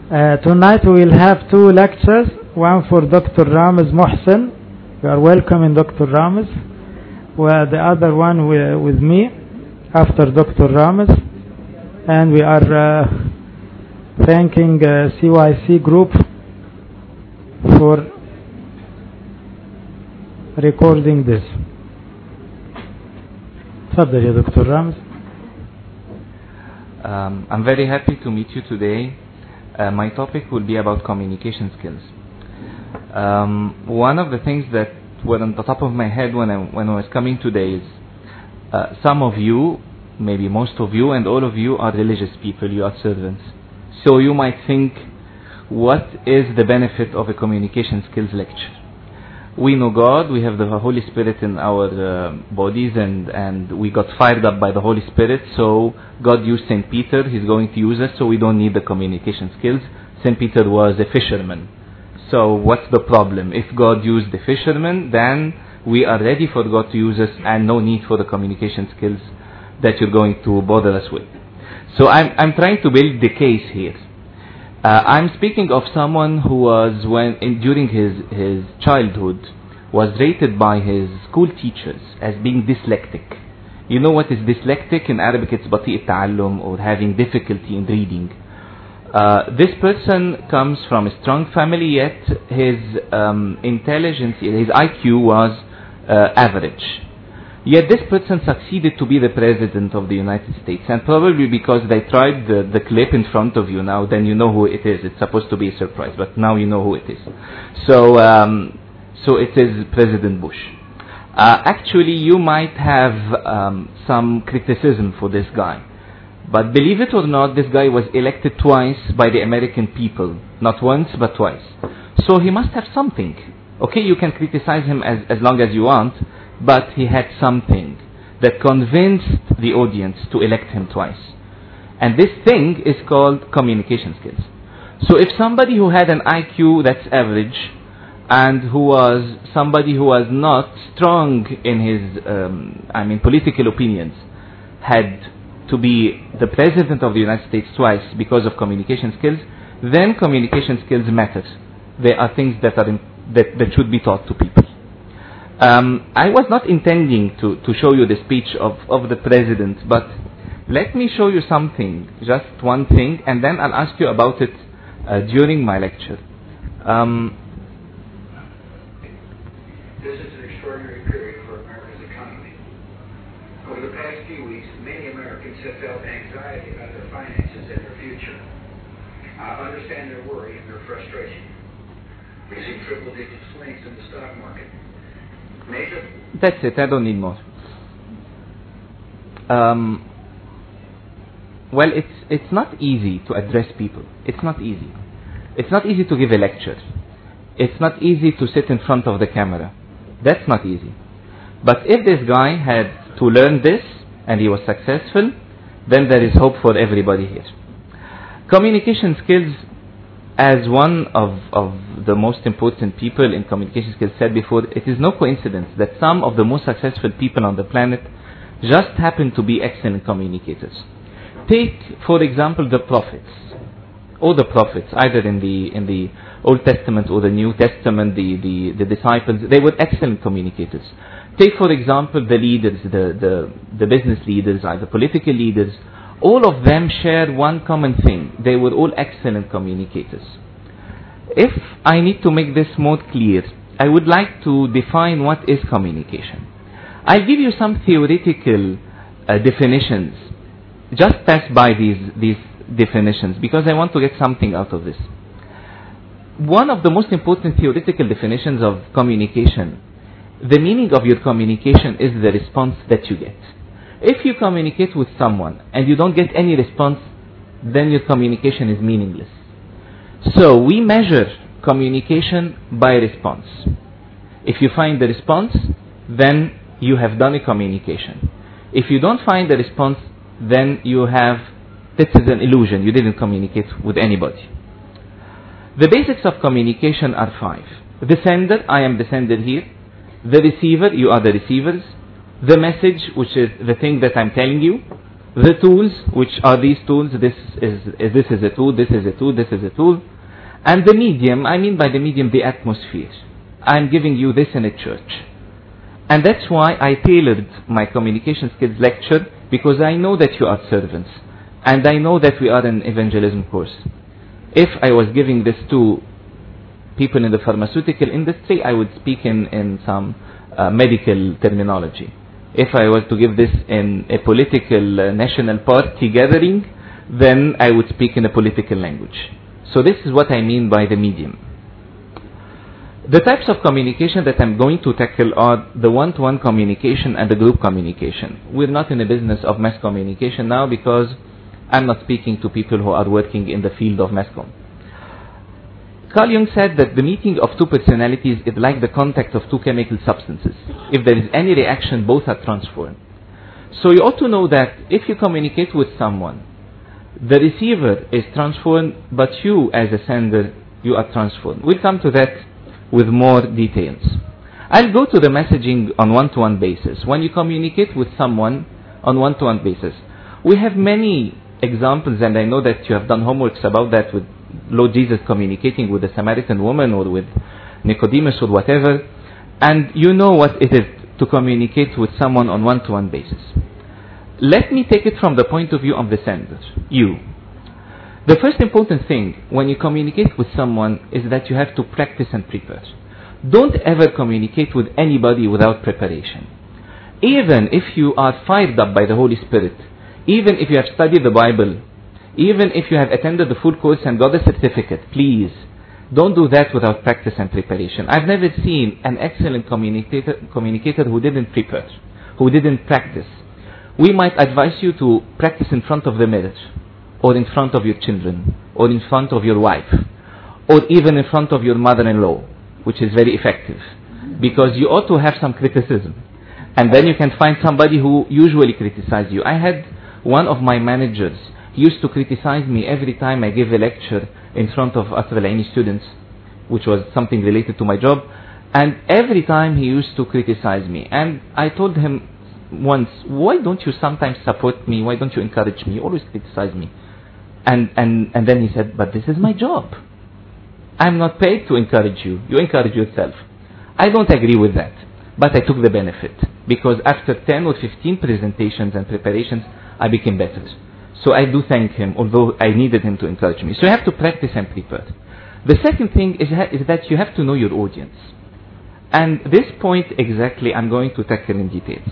Tonight we will have two lectures, one for Dr. Ramiz Mohsen. You are welcome in Dr. Ramiz. Well, the other one with me after Dr. Ramiz. And we are thanking CYC Group for recording this. تفضل يا دكتور رامز. I'm very happy to meet you today. My topic will be about communication skills. One of the things that were on the top of my head when I was coming today is some of you, maybe most of you and all of you are religious people, you are servants. So you might think, what is the benefit of a communication skills lecture? We know God, we have the Holy Spirit in our bodies, and we got fired up by the Holy Spirit, so God used St. Peter, He's going to use us, so we don't need the communication skills. St. Peter was a fisherman. So what's the problem? If God used the fisherman, then we are ready for God to use us and no need for the communication skills that you're going to bother us with. So I'm trying to build the case here. I'm speaking of someone who was, during his childhood, was rated by his school teachers as being dyslexic. You know what is dyslexic? In Arabic it's بطيء التعلم, or having difficulty in reading. This person comes from a strong family, yet his intelligence, his IQ was average. Yet this person succeeded to be the president of the United States, and probably because they tried the clip in front of you now, then you know who it is. It's supposed to be a surprise, but now you know who it is. So it is President Bush. Actually, you might have some criticism for this guy, but believe it or not, this guy was elected twice by the American people, not once but twice. So he must have something. Okay, you can criticize him as long as you want, but he had something that convinced the audience to elect him twice. And this thing is called communication skills. So if somebody who had an IQ that's average, and who was somebody who was not strong in his, political opinions, had to be the president of the United States twice because of communication skills, then communication skills matters. They are things that should be taught to people. I was not intending to show you the speech of the president, but let me show you something, just one thing, and then I'll ask you about it during my lecture. This is an extraordinary period for America's economy. Over the past few weeks, many Americans have felt anxiety about their finances and their future. I understand their worry and their frustration. We've seen triple-digit swings in the stock market. That's it, I don't need more. Well, it's not easy to address people. It's not easy. It's not easy to give a lecture. It's not easy to sit in front of the camera. That's not easy. But if this guy had to learn this and he was successful, then there is hope for everybody here. Communication skills, as one of the most important people in communication skills said before, it is no coincidence that some of the most successful people on the planet just happen to be excellent communicators. Take, for example, the prophets. All the prophets, either in the Old Testament or the New Testament, the disciples, they were excellent communicators. Take, for example, the leaders, the business leaders, the political leaders. All of them share one common thing. They were all excellent communicators. If I need to make this more clear, I would like to define what is communication. I'll give you some theoretical definitions. Just pass by these definitions because I want to get something out of this. One of the most important theoretical definitions of communication, the meaning of your communication is the response that you get. If you communicate with someone and you don't get any response, then your communication is meaningless. So we measure communication by response. If you find the response, then you have done a communication. If you don't find the response, then this is an illusion. You didn't communicate with anybody. The basics of communication are 5. The sender, I am the sender here. The receiver, you are the receivers. The message, which is the thing that I'm telling you. The tools, which are these tools, this is a tool, this is a tool, this is a tool. And the medium, I mean by the medium the atmosphere. I'm giving you this in a church. And that's why I tailored my communication skills lecture, because I know that you are servants. And I know that we are an evangelism course. If I was giving this to people in the pharmaceutical industry, I would speak in some medical terminology. If I was to give this in a political national party gathering, then I would speak in a political language. So this is what I mean by the medium. The types of communication that I'm going to tackle are the one-to-one communication and the group communication. We're not in the business of mass communication now, because I'm not speaking to people who are working in the field of mass comm. Carl Jung said that the meeting of two personalities is like the contact of two chemical substances. If there is any reaction, both are transformed. So you ought to know that if you communicate with someone, the receiver is transformed, but you as a sender, you are transformed. We'll come to that with more details. I'll go to the messaging on one-to-one basis. When you communicate with someone on one-to-one basis, we have many examples, and I know that you have done homeworks about that, with Lord Jesus communicating with the Samaritan woman or with Nicodemus or whatever, and you know what it is to communicate with someone on one-to-one basis. Let me take it from the point of view of the sender, you. The first important thing when you communicate with someone is that you have to practice and prepare. Don't ever communicate with anybody without preparation. Even if you are fired up by the Holy Spirit, even if you have studied the Bible, even if you have attended the full course and got a certificate, please don't do that without practice and preparation. I've never seen an excellent communicator who didn't prepare, who didn't practice. We might advise you to practice in front of the mirror, or in front of your children, or in front of your wife, or even in front of your mother-in-law, which is very effective, because you ought to have some criticism. And then you can find somebody who usually criticizes you. I had one of my managers. He used to criticize me every time I gave a lecture in front of Asr al-Aini students, which was something related to my job. And every time he used to criticize me. And I told him once, why don't you sometimes support me? Why don't you encourage me? You always criticize me. And then he said, but this is my job. I'm not paid to encourage you. You encourage yourself. I don't agree with that. But I took the benefit. Because after 10 or 15 presentations and preparations, I became better. So I do thank him, although I needed him to encourage me. So you have to practice and prepare. The second thing is that you have to know your audience. And this point exactly I'm going to tackle in details.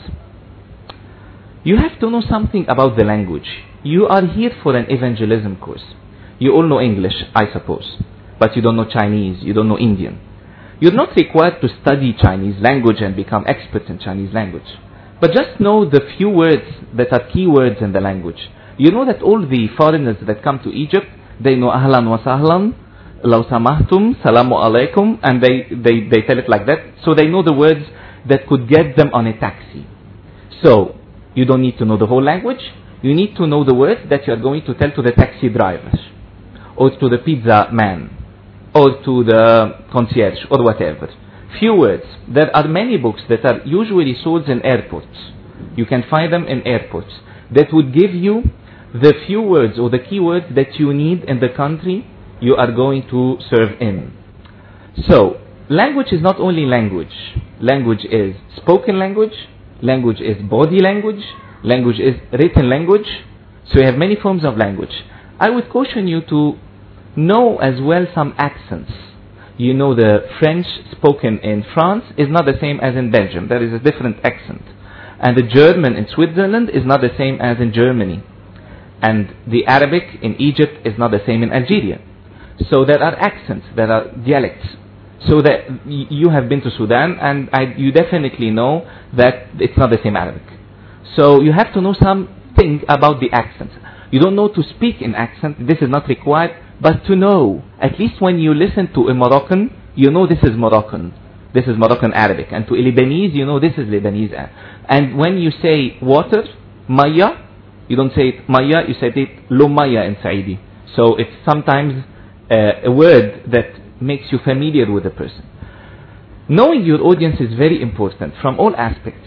You have to know something about the language. You are here for an evangelism course. You all know English, I suppose. But you don't know Chinese, you don't know Indian. You're not required to study Chinese language and become experts in Chinese language. But just know the few words that are key words in the language. You know that all the foreigners that come to Egypt, they know ahlan wa sahlan, law samahtum, salamu alaikum, and they tell it like that. So they know the words that could get them on a taxi. So you don't need to know the whole language. You need to know the words that you are going to tell to the taxi driver, or to the pizza man, or to the concierge, or whatever. Few words. There are many books that are usually sold in airports. You can find them in airports. That would give you the few words or the key words that you need in the country you are going to serve in. So, language is not only language. Language is spoken language. Language is body language. Language is written language. So you have many forms of language. I would caution you to know as well some accents. You know the French spoken in France is not the same as in Belgium. There is a different accent. And the German in Switzerland is not the same as in Germany. And the Arabic in Egypt is not the same in Algeria. So there are accents, there are dialects. So that you have been to Sudan, and you definitely know that it's not the same Arabic. So you have to know something about the accents. You don't know to speak in accent, this is not required, but to know, at least when you listen to a Moroccan, you know this is Moroccan. This is Moroccan Arabic. And to a Lebanese, you know this is Lebanese. And when you say water, maya, you don't say it maya, you say it lo maya in Saidi. So it's sometimes a word that makes you familiar with the person. Knowing your audience is very important from all aspects.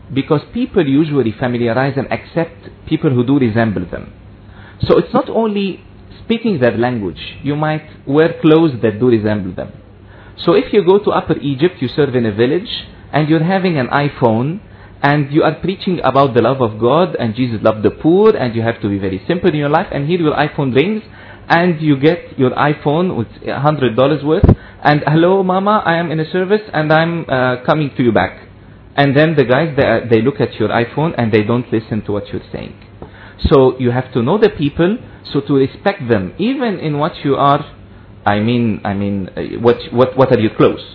because people usually familiarize and accept people who do resemble them. So it's not only speaking that language, you might wear clothes that do resemble them. So if you go to Upper Egypt, you serve in a village, and you're having an iPhone, and you are preaching about the love of God, and Jesus loved the poor, and you have to be very simple in your life, and here your iPhone rings, and you get your iPhone with $100 worth, and hello mama, I am in a service, and I'm coming to you back. And then the guys, they look at your iPhone, and they don't listen to what you're saying. So you have to know the people, so to respect them, even in what you are, what are your clothes.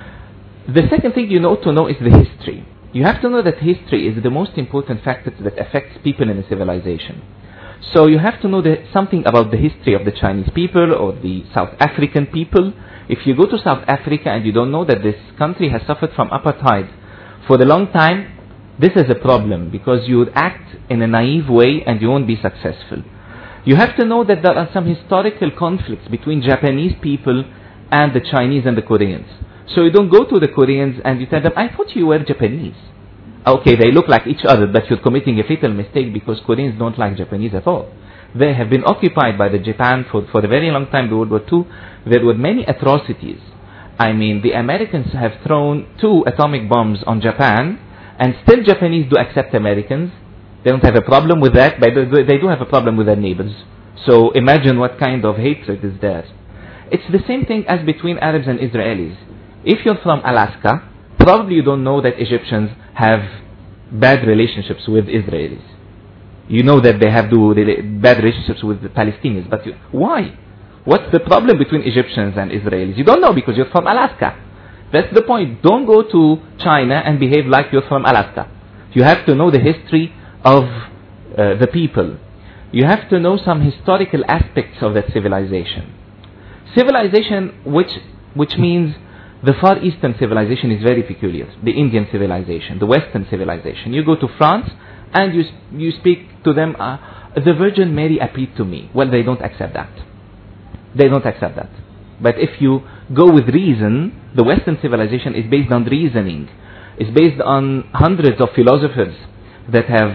The second thing you know to know is the history. You have to know that history is the most important factor that affects people in a civilization. So you have to know something about the history of the Chinese people or the South African people. If you go to South Africa and you don't know that this country has suffered from apartheid for a long time, this is a problem, because you would act in a naive way and you won't be successful. You have to know that there are some historical conflicts between Japanese people and the Chinese and the Koreans. So you don't go to the Koreans and you tell them, I thought you were Japanese. Okay, they look like each other, but you're committing a fatal mistake, because Koreans don't like Japanese at all. They have been occupied by the Japan for a very long time. World War II, there were many atrocities. The Americans have thrown 2 atomic bombs on Japan, and still Japanese do accept Americans. They don't have a problem with that, but they do have a problem with their neighbors. So imagine what kind of hatred is there. It's the same thing as between Arabs and Israelis. If you're from Alaska, probably you don't know that Egyptians have bad relationships with Israelis. You know that they have bad relationships with the Palestinians, but why? What's the problem between Egyptians and Israelis? You don't know because you're from Alaska. That's the point. Don't go to China and behave like you're from Alaska. You have to know the history of the people. You have to know some historical aspects of that civilization. Civilization, which means the Far Eastern civilization, is very peculiar. The Indian civilization, the Western civilization. You go to France and you speak to them, the Virgin Mary appeared to me. Well, they don't accept that. They don't accept that. But if you go with reason, the Western civilization is based on reasoning. It's based on hundreds of philosophers that have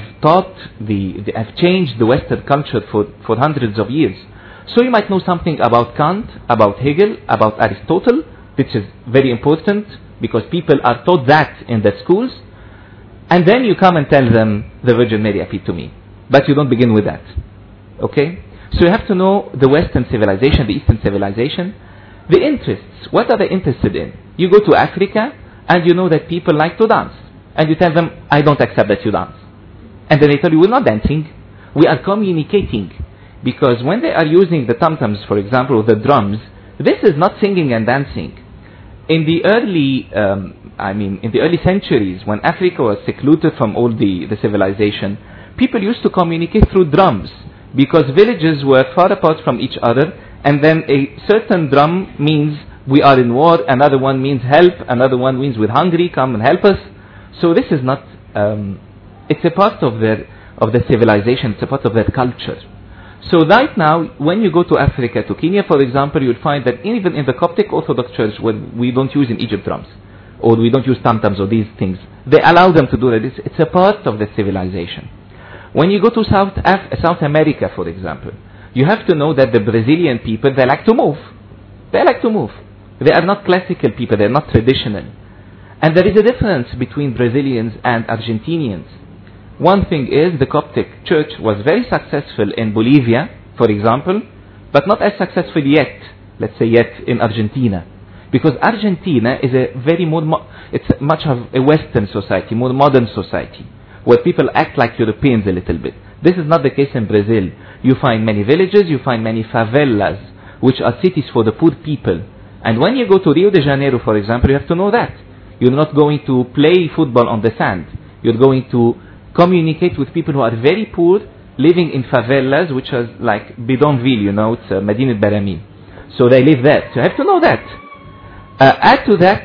have changed the Western culture for hundreds of years. So you might know something about Kant, about Hegel, about Aristotle, which is very important because people are taught that in the schools. And then you come and tell them the Virgin Mary appeared to me. But you don't begin with that. Okay? So you have to know the Western civilization, the Eastern civilization. The interests. What are they interested in? You go to Africa and you know that people like to dance. And you tell them, I don't accept that you dance. And then they tell you, we're not dancing. We are communicating. Because when they are using the tom-toms, for example, or the drums, this is not singing and dancing. In the early centuries, when Africa was secluded from all the civilization, people used to communicate through drums, because villages were far apart from each other, and then a certain drum means we are in war, another one means help, another one means we're hungry, come and help us. So this is not, it's a part of the civilization, it's a part of their culture. So right now, when you go to Africa, to Kenya, for example, you'll find that even in the Coptic Orthodox Church, where we don't use in Egypt drums, or we don't use tam-tams or these things, they allow them to do that. It's a part of the civilization. When you go to South America, for example, you have to know that the Brazilian people, they like to move. They like to move. They are not classical people, they're not traditional. And there is a difference between Brazilians and Argentinians. One thing is, the Coptic Church was very successful in Bolivia, for example, but not as successful yet, let's say yet, in Argentina. Because Argentina is it's much of a Western society, more modern society, where people act like Europeans a little bit. This is not the case in Brazil. You find many villages, you find many favelas, which are cities for the poor people. And when you go to Rio de Janeiro, for example, you have to know that. You're not going to play football on the sand. You're going to communicate with people who are very poor, living in favelas, which is like Bidonville, it's Medina Baramin. So they live there. So you have to know that. Add to that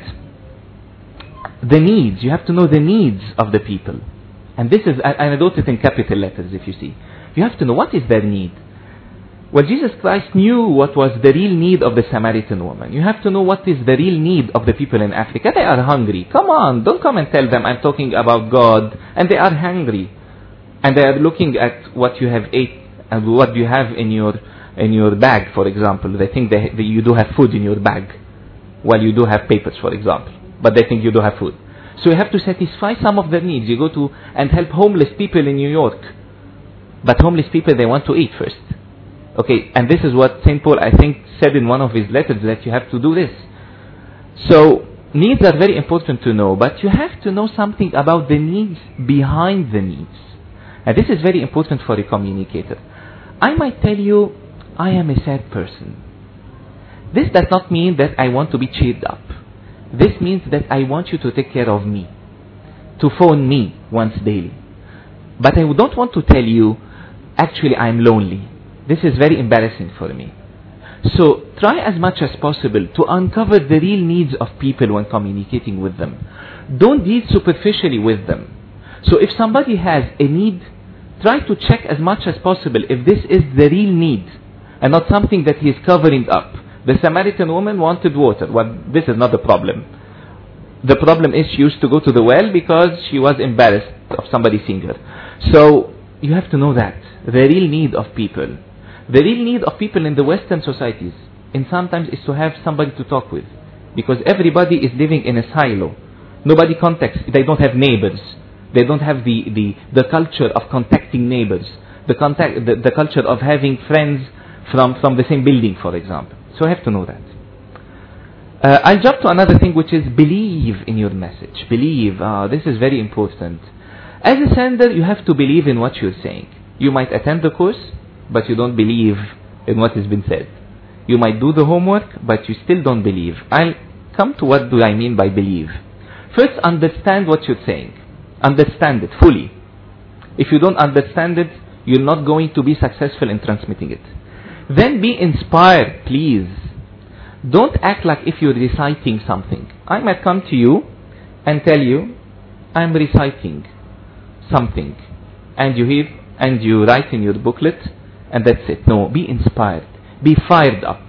the needs. You have to know the needs of the people. And this is, I wrote it in capital letters, if you see. You have to know what is their need. Well, Jesus Christ knew what was the real need of the Samaritan woman. You have to know what is the real need of the people in Africa. They are hungry. Come on, don't come and tell them I'm talking about God. And they are hungry. And they are looking at what you have ate and what you have in your bag, for example. They think that you do have food in your bag, while you do have papers, for example. But they think you do have food. So you have to satisfy some of their needs. You go to and help homeless people in New York. But homeless people, they want to eat first. Okay, and this is what St. Paul, I think, said in one of his letters, that you have to do this. So, needs are very important to know, but you have to know something about the needs behind the needs. And this is very important for a communicator. I might tell you, I am a sad person. This does not mean that I want to be cheered up. This means that I want you to take care of me, to phone me once daily. But I don't want to tell you, actually I am lonely. This is very embarrassing for me. So try as much as possible to uncover the real needs of people when communicating with them. Don't deal superficially with them. So if somebody has a need, try to check as much as possible if this is the real need and not something that he is covering up. The Samaritan woman wanted water. Well, this is not the problem. The problem is she used to go to the well because she was embarrassed of somebody seeing her. So you have to know that. The real need of people. The real need of people in the Western societies, and sometimes, is to have somebody to talk with. Because everybody is living in a silo. Nobody contacts. They don't have neighbors. They don't have the culture of contacting neighbors. The culture of having friends from the same building, for example. So I have to know that. I'll jump to another thing, which is believe in your message. Believe. This is very important. As a sender, you have to believe in what you're saying. You might attend the course, but you don't believe in what has been said. You might do the homework, but you still don't believe. I'll come to what do I mean by believe. First, understand what you're saying. Understand it fully. If you don't understand it, you're not going to be successful in transmitting it. Then be inspired, please. Don't act like if you're reciting something. I might come to you and tell you, I'm reciting something. And you write in your booklet, and that's it. No, be inspired. Be fired up.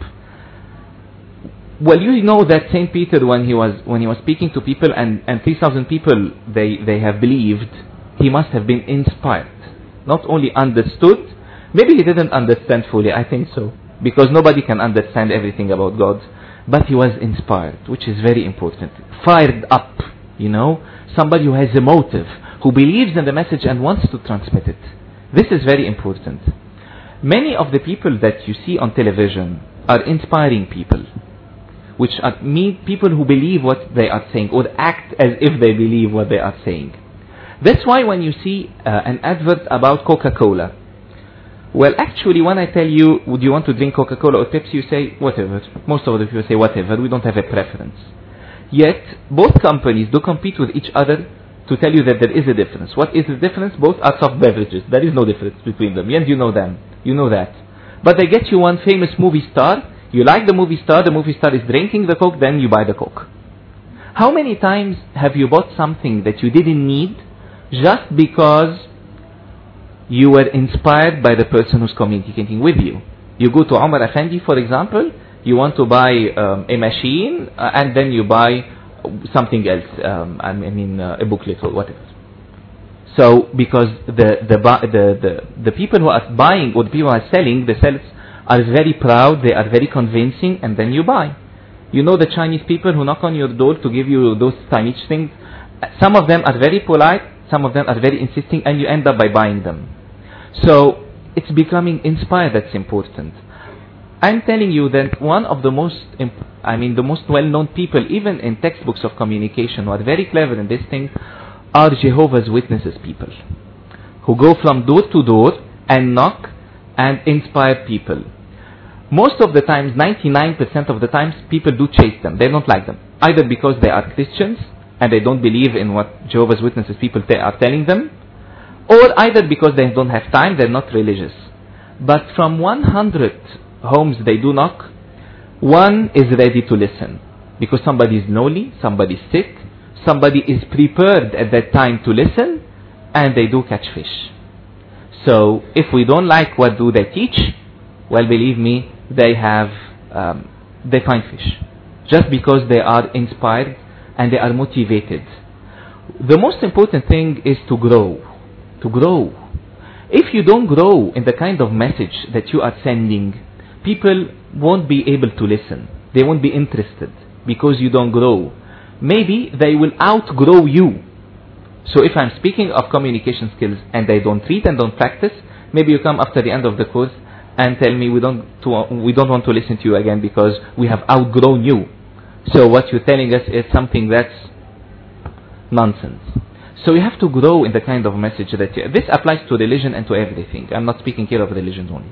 Well, you know that St. Peter, when he was speaking to people, and 3,000 people, they have believed, he must have been inspired. Not only understood, maybe he didn't understand fully, I think so, because nobody can understand everything about God, but he was inspired, which is very important. Fired up, somebody who has a motive, who believes in the message and wants to transmit it. This is very important. Many of the people that you see on television are inspiring people, which are people who believe what they are saying, or act as if they believe what they are saying. That's why when you see an advert about Coca-Cola, well, actually, when I tell you, would you want to drink Coca-Cola or Pepsi, you say, whatever. Most of the people say, whatever. We don't have a preference. Yet, both companies do compete with each other to tell you that there is a difference. What is the difference? Both are soft beverages. There is no difference between them. And you know them. You know that. But they get you one famous movie star. You like the movie star is drinking the Coke, then you buy the Coke. How many times have you bought something that you didn't need just because you were inspired by the person who's communicating with you? You go to Omar Effendi, for example, you want to buy a machine, and then you buy something else, a booklet or whatever. So, because the people who are buying or the people who are selling, the sellers are very proud, they are very convincing, and then you buy. You know the Chinese people who knock on your door to give you those Chinese things. Some of them are very polite, some of them are very insisting, and you end up by buying them. So, it's becoming inspired that's important. I'm telling you that one of the most well-known people, even in textbooks of communication, who are very clever in this thing, are Jehovah's Witnesses people, who go from door to door and knock and inspire people. Most of the times, 99% of the times, people do chase them. They don't like them. Either because they are Christians and they don't believe in what Jehovah's Witnesses people are telling them, or either because they don't have time, they're not religious. But from 100 homes they do knock, one is ready to listen. Because somebody is lonely, somebody is sick, somebody is prepared at that time to listen, and they do catch fish. So, if we don't like what do they teach, Well, believe me, they find fish. Just because they are inspired and they are motivated. The most important thing is to grow. To grow. If you don't grow in the kind of message that you are sending, people won't be able to listen. They won't be interested because you don't grow. Maybe they will outgrow you. So if I'm speaking of communication skills and I don't read and don't practice, maybe you come after the end of the course and tell me we don't want to listen to you again because we have outgrown you. So what you're telling us is something that's nonsense. So you have to grow in the kind of message that this applies to religion and to everything. I'm not speaking here of religion only.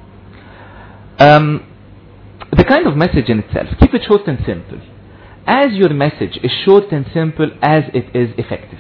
The kind of message in itself, keep it short and simple. As your message is short and simple as it is effective.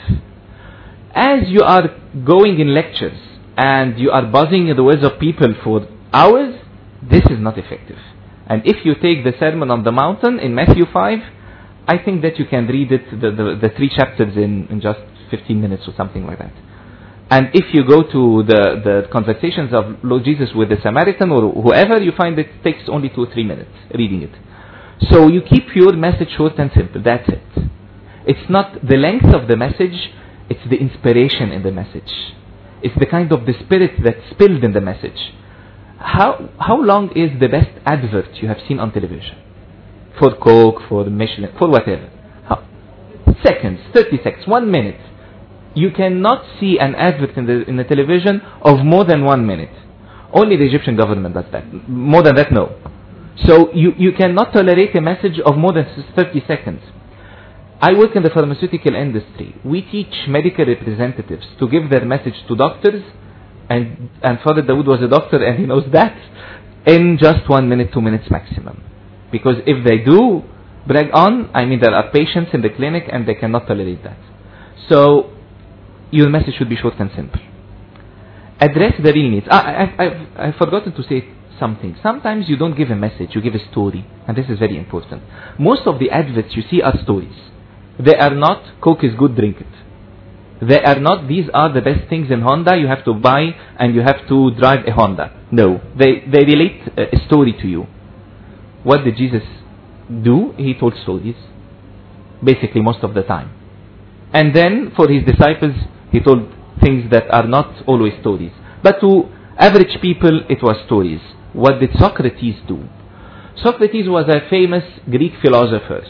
As you are going in lectures and you are buzzing the words of people for hours, this is not effective. And if you take the Sermon on the Mountain in Matthew 5, I think that you can read it, the 3 chapters in just 15 minutes or something like that. And if you go to the conversations of Lord Jesus with the Samaritan or whoever, you find it takes only 2 or 3 minutes reading it. So you keep your message short and simple, that's it. It's not the length of the message, it's the inspiration in the message. It's the kind of the spirit that's spilled in the message. How long is the best advert you have seen on television? For Coke, for Michelin, for whatever. Seconds, 30 seconds, 1 minute. You cannot see an advert in the television of more than 1 minute. Only the Egyptian government does that. More than that, no. So you cannot tolerate a message of more than 30 seconds. I work in the pharmaceutical industry. We teach medical representatives to give their message to doctors, and Father Dawood was a doctor and he knows that, in just 1 minute, 2 minutes maximum. Because if they do brag on, there are patients in the clinic and they cannot tolerate that. So your message should be short and simple. Address the real needs. I've forgotten to say something. Sometimes you don't give a message, you give a story. And this is very important. Most of the adverts you see are stories. They are not, Coke is good, drink it. They are not, these are the best things in Honda, you have to buy and you have to drive a Honda. No. They relate a story to you. What did Jesus do? He told stories. Basically most of the time. And then for his disciples, he told things that are not always stories. But to average people, it was stories. What did Socrates do? Socrates was a famous Greek philosopher,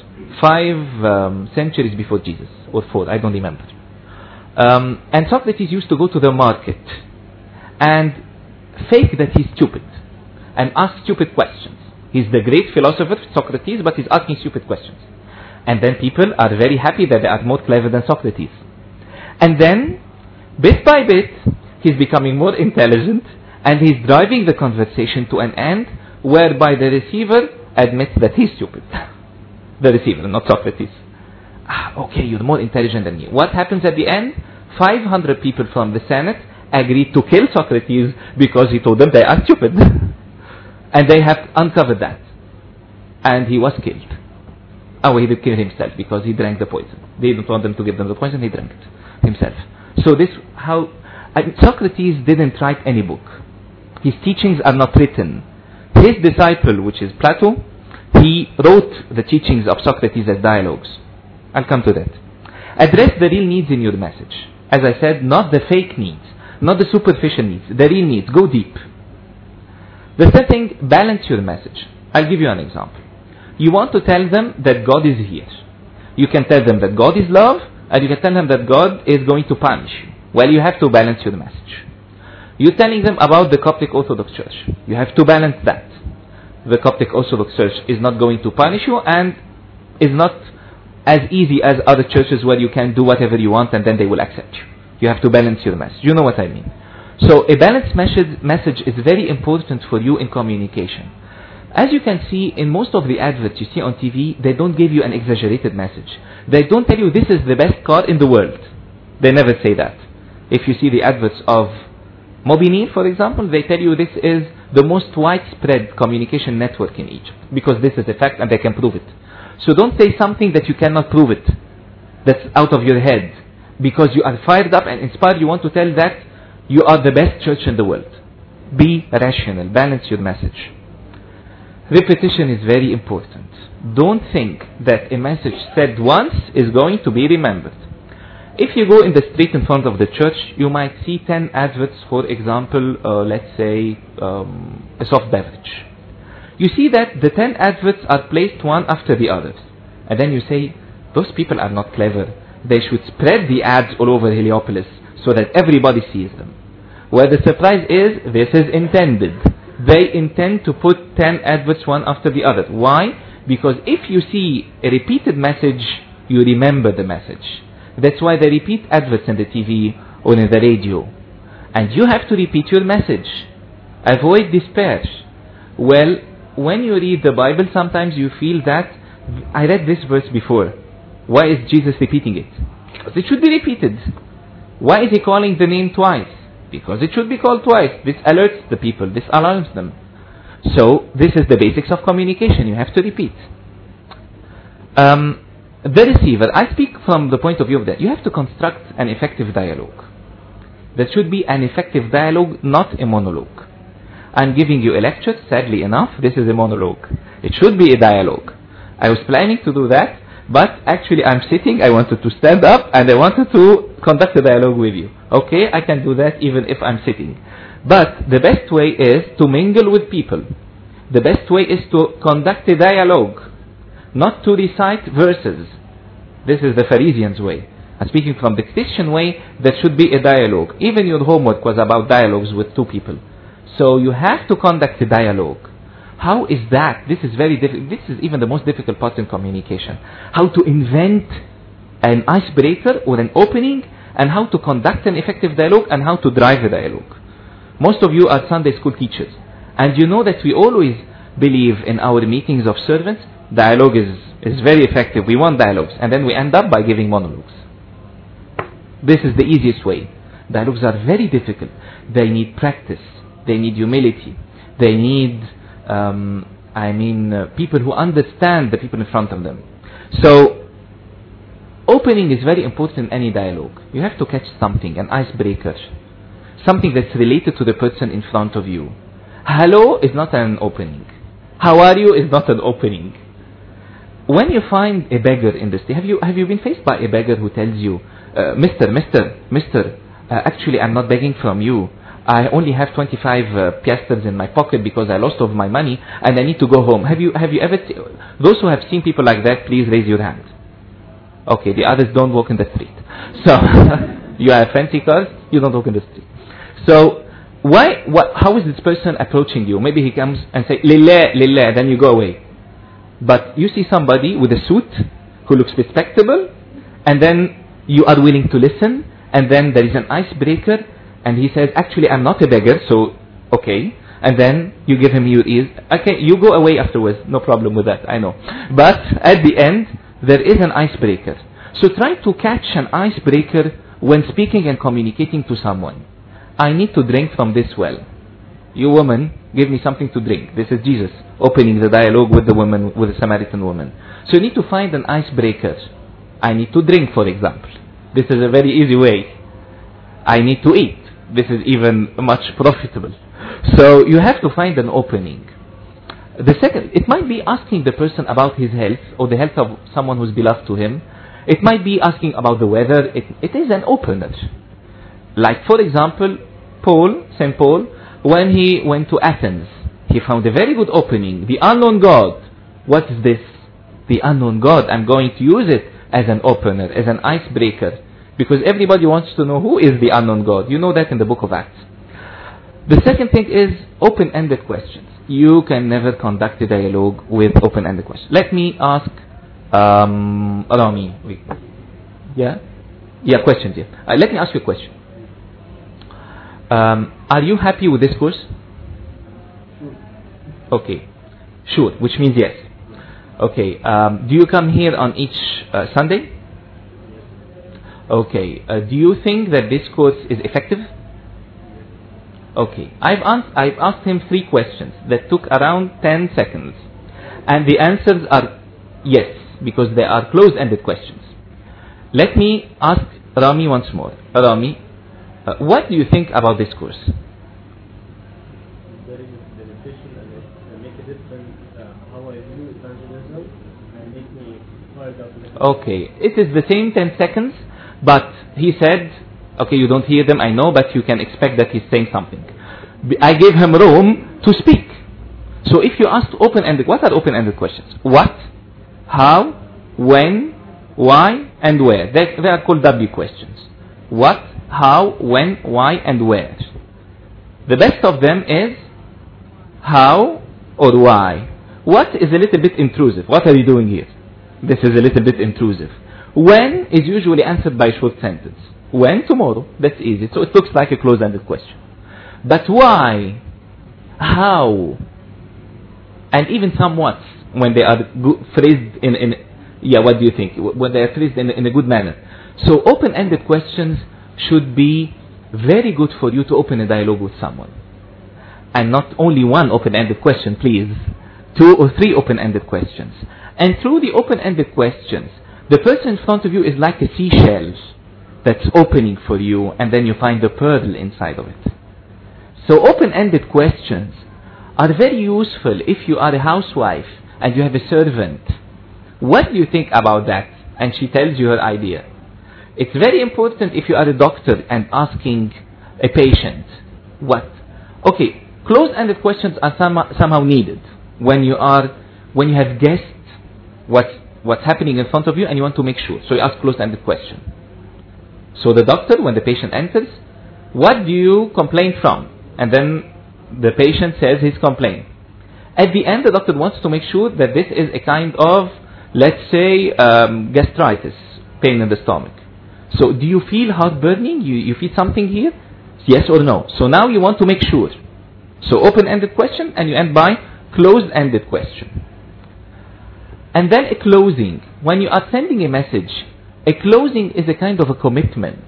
5 centuries before Jesus, or 4, I don't remember. And Socrates used to go to the market and fake that he's stupid and ask stupid questions. He's the great philosopher, Socrates, but he's asking stupid questions. And then people are very happy that they are more clever than Socrates. And then, bit by bit, he's becoming more intelligent and he's driving the conversation to an end whereby the receiver admits that he's stupid. The receiver, not Socrates. Okay, you're more intelligent than me. What happens at the end? 500 people from the Senate agreed to kill Socrates because he told them they are stupid. And they have uncovered that. And he was killed. He did kill himself because he drank the poison. They didn't want them to give them the poison, he drank it himself. So Socrates didn't write any book. His teachings are not written. His disciple, which is Plato, he wrote the teachings of Socrates as dialogues. I'll come to that. Address the real needs in your message. As I said, not the fake needs, not the superficial needs, the real needs. Go deep. The third thing, balance your message. I'll give you an example. You want to tell them that God is here. You can tell them that God is love, and you can tell them that God is going to punish you. Well, you have to balance your message. You're telling them about the Coptic Orthodox Church. You have to balance that. The Coptic Orthodox Church is not going to punish you and is not as easy as other churches where you can do whatever you want and then they will accept you. You have to balance your message. You know what I mean. So a balanced message is very important for you in communication. As you can see, in most of the adverts you see on TV, they don't give you an exaggerated message. They don't tell you this is the best car in the world. They never say that. If you see the adverts of Mobinil, for example, they tell you this is the most widespread communication network in Egypt, because this is a fact and they can prove it. So don't say something that you cannot prove it, that's out of your head, because you are fired up and inspired. You want to tell that you are the best church in the world. Be rational, balance your message. Repetition is very important. Don't think that a message said once is going to be remembered. If you go in the street in front of the church, you might see 10 adverts, for example, let's say a soft beverage. You see that the 10 adverts are placed one after the others. And then you say, those people are not clever. They should spread the ads all over Heliopolis so that everybody sees them. Where the surprise is, this is intended. They intend to put 10 adverts one after the other. Why? Because if you see a repeated message, you remember the message. That's why they repeat adverts in the TV or in the radio. And you have to repeat your message. Avoid despair. Well, when you read the Bible, sometimes you feel that, I read this verse before. Why is Jesus repeating it? Because it should be repeated. Why is he calling the name twice? Because it should be called twice. This alerts the people. This alarms them. So, this is the basics of communication. You have to repeat. The receiver, I speak from the point of view of that. You have to construct an effective dialogue. There should be an effective dialogue, not a monologue. I'm giving you a lecture, sadly enough, this is a monologue. It should be a dialogue. I was planning to do that, but actually I'm sitting, I wanted to stand up, and I wanted to conduct a dialogue with you. Okay, I can do that even if I'm sitting. But the best way is to mingle with people. The best way is to conduct a dialogue, not to recite verses. This is the Phariseans' way. I'm speaking from the Christian way, there should be a dialogue. Even your homework was about dialogues with two people. So you have to conduct a dialogue. How is that? This is very difficult. This is even the most difficult part in communication. How to invent an icebreaker or an opening, and how to conduct an effective dialogue, and how to drive a dialogue. Most of you are Sunday school teachers, and you know that we always believe in our meetings of servants, dialogue is very effective. We want dialogues, and then we end up by giving monologues. This is the easiest way. Dialogues are very difficult. They need practice. They need humility. They need people who understand the people in front of them. So, opening is very important in any dialogue. You have to catch something, an icebreaker. Something that's related to the person in front of you. Hello is not an opening. How are you is not an opening. When you find a beggar in the street, have you been faced by a beggar who tells you, Mister, actually I'm not begging from you. I only have 25 piasters in my pocket because I lost all of my money and I need to go home. Have you ever those who have seen people like that, please raise your hand. Okay, the others don't walk in the street. So, you have fancy cars, you don't walk in the street. So, how is this person approaching you? Maybe he comes and say, Lillah, then you go away. But you see somebody with a suit who looks respectable, and then you are willing to listen, and then there is an icebreaker, and he says, actually I'm not a beggar, so okay. And then you give him your ears. Okay, you go away afterwards, no problem with that, I know. But at the end, there is an icebreaker. So try to catch an icebreaker when speaking and communicating to someone. I need to drink from this well. You woman, give me something to drink. This is Jesus opening the dialogue with the woman, with the Samaritan woman. So you need to find an icebreaker. I need to drink, for example. This is a very easy way. I need to eat. This is even much profitable. So you have to find an opening. The second, it might be asking the person about his health or the health of someone who's beloved to him. It might be asking about the weather. It is an opener. Like, for example, St. Paul, when he went to Athens, he found a very good opening. The unknown God. What is this? The unknown God. I'm going to use it as an opener, as an icebreaker. Because everybody wants to know who is the unknown God. You know that in the book of Acts. The second thing is open-ended questions. You can never conduct a dialogue with open-ended questions. Let me ask Rami. Yeah, questions. Yeah. Let me ask you a question. Are you happy with this course? Okay. Sure, which means yes. Okay. Do you come here on each Sunday? Okay. Do you think that this course is effective? Okay. I've asked him 3 questions that took around 10 seconds. And the answers are yes, because they are close-ended questions. Let me ask Rami once more. Rami, what do you think about this course? Very beneficial, and it make a difference Okay, it is the same 10 seconds, but he said, okay, you don't hear them, I know, but you can expect that he's saying something. I gave him room to speak. So if you ask open-ended, what are open-ended questions? What, how, when, why, and where. They are called W questions. What, how, when, why, and where. The best of them is how or why. What is a little bit intrusive. What are you doing here? This is a little bit intrusive. When is usually answered by a short sentence. When? Tomorrow. That's easy. So it looks like a closed-ended question. But why? How? And even some whats, when they are phrased in what do you think? When they are phrased in a good manner. So open-ended questions should be very good for you to open a dialogue with someone. And not only one open-ended question, please. 2 or 3 open-ended questions. And through the open-ended questions, the person in front of you is like a seashell that's opening for you, and then you find the pearl inside of it. So open-ended questions are very useful if you are a housewife and you have a servant. What do you think about that? And she tells you her idea. It's very important if you are a doctor and asking a patient, what? Okay, closed-ended questions are somehow needed when you have guessed what's happening in front of you and you want to make sure. So you ask closed-ended question. So the doctor, when the patient enters, what do you complain from? And then the patient says his complaint. At the end, the doctor wants to make sure that this is a kind of, let's say, gastritis, pain in the stomach. So do you feel heartburning? You feel something here? Yes or no? So now you want to make sure. So open-ended question, and you end by closed-ended question. And then a closing. When you are sending a message, a closing is a kind of a commitment.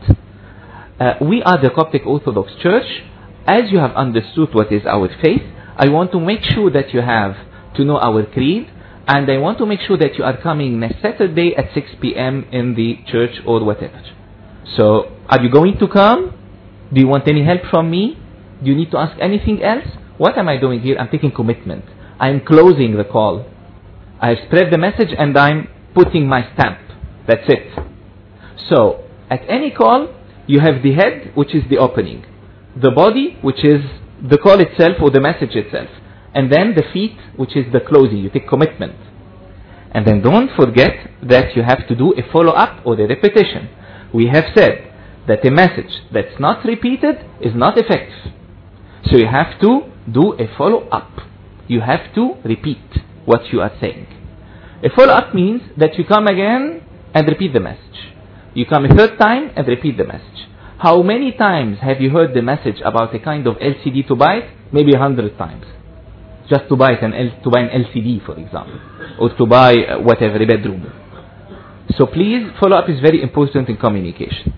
We are the Coptic Orthodox Church. As you have understood what is our faith, I want to make sure that you have to know our creed, and I want to make sure that you are coming next Saturday at 6 p.m. in the church or whatever. So, are you going to come? Do you want any help from me? Do you need to ask anything else? What am I doing here? I'm taking commitment. I'm closing the call. I've spread the message and I'm putting my stamp. That's it. So, at any call, you have the head, which is the opening. The body, which is the call itself or the message itself. And then the feet, which is the closing. You take commitment. And then don't forget that you have to do a follow-up or a repetition. We have said that a message that's not repeated is not effective. So you have to do a follow-up. You have to repeat what you are saying. A follow-up means that you come again and repeat the message. You come a third time and repeat the message. How many times have you heard the message about a kind of LCD to buy it? Maybe 100 times. Just to buy an LCD, for example, or to buy whatever, a bedroom. So please, follow-up is very important in communication.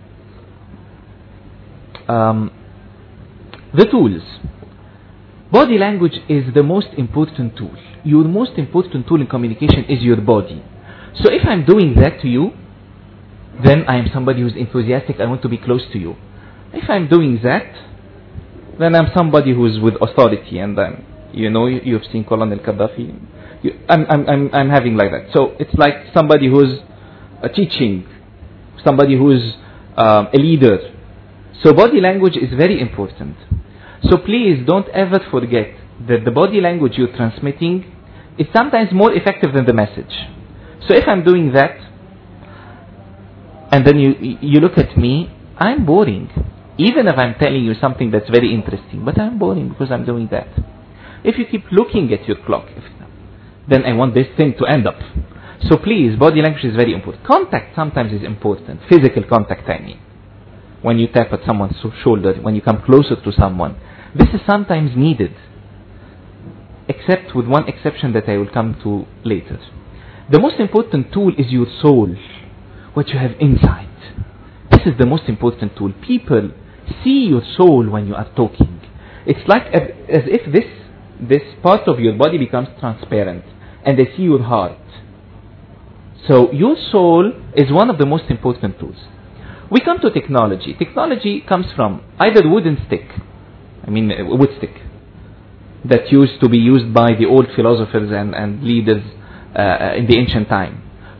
The tools. Body language is the most important tool. Your most important tool in communication is your body. So if I'm doing that to you, then I am somebody who's enthusiastic, I want to be close to you. If I'm doing that, then I'm somebody who's with authority, and you've seen Colonel Gaddafi. I'm having like that. So it's like somebody who's teaching, somebody who's a leader. So body language is very important. So please don't ever forget that the body language you're transmitting is sometimes more effective than the message. So if I'm doing that, and then you look at me, I'm boring. Even if I'm telling you something that's very interesting, but I'm boring because I'm doing that. If you keep looking at your clock, then I want this thing to end up. So please, body language is very important. Contact sometimes is important. Physical contact, I mean. When you tap at someone's shoulder, when you come closer to someone. This is sometimes needed. Except with one exception that I will come to later. The most important tool is your soul. What you have inside. This is the most important tool. People see your soul when you are talking. It's like as if this part of your body becomes transparent and they see your heart. So your soul is one of the most important tools. We come to technology. Technology comes from either wooden stick, a wood stick, that used to be used by the old philosophers and leaders in the ancient time,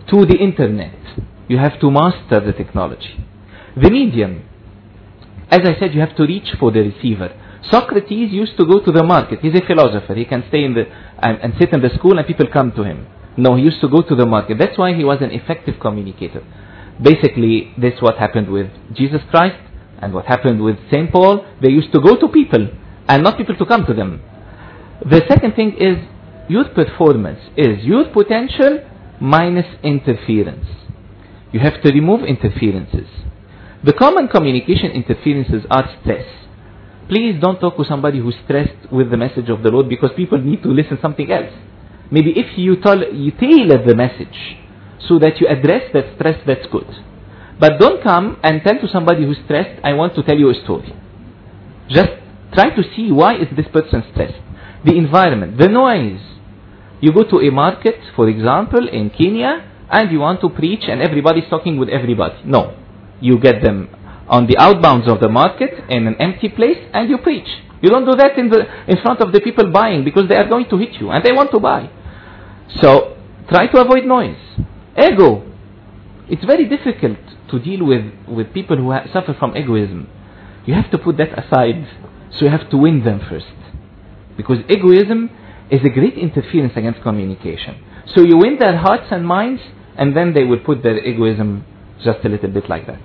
to the internet. You have to master the technology. The medium. As I said, you have to reach for the receiver. Socrates used to go to the market. He's a philosopher. He can stay and sit in the school and people come to him. No, he used to go to the market. That's why he was an effective communicator. Basically, this is what happened with Jesus Christ and what happened with St. Paul. They used to go to people and not people to come to them. The second thing is youth performance is youth potential minus interference. You have to remove interferences. The common communication interferences are stress. Please don't talk to somebody who's stressed with the message of the Lord, because people need to listen something else. Maybe if you tailor the message so that you address that stress, that's good. But don't come and tell to somebody who's stressed, I want to tell you a story. Just try to see why is this person stressed. The environment, the noise. You go to a market, for example, in Kenya, and you want to preach and everybody's talking with everybody. No. You get them on the outbounds of the market in an empty place and you preach. You don't do that in front of the people buying, because they are going to hit you and they want to buy. So try to avoid noise. Ego. It's very difficult to deal with people who suffer from egoism. You have to put that aside. So you have to win them first, because egoism is a great interference against communication. So you win their hearts and minds, and then they will put their egoism just a little bit like that.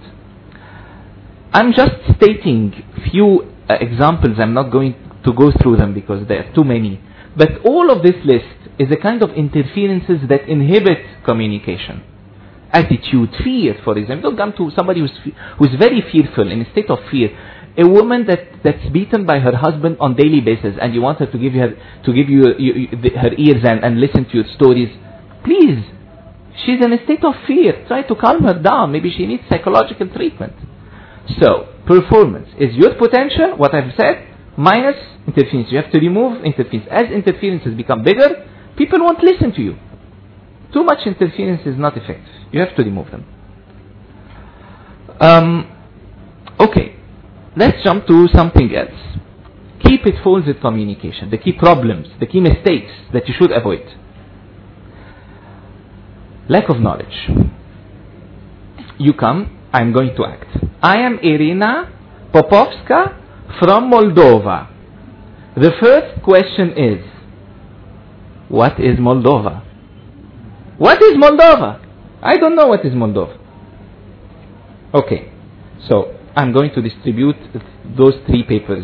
I'm just stating few examples. I'm not going to go through them because there are too many. But all of this list is a kind of interferences that inhibit communication. Attitude, fear, for example. Don't come to somebody who's very fearful, in a state of fear. A woman that's beaten by her husband on daily basis, and you want her to give you her ears and listen to your stories. Please, she's in a state of fear. Try to calm her down. Maybe she needs psychological treatment. So, performance is youth potential, what I've said, minus interference. You have to remove interference. As interferences become bigger, people won't listen to you. Too much interference is not effective. You have to remove them. Okay, let's jump to something else. Key pitfalls in communication, the key problems, the key mistakes that you should avoid. Lack of knowledge. You come, I'm going to act. I am Irina Popovska from Moldova. The first question is, what is Moldova? What is Moldova? I don't know what is Moldova. Okay, so I'm going to distribute those 3 papers.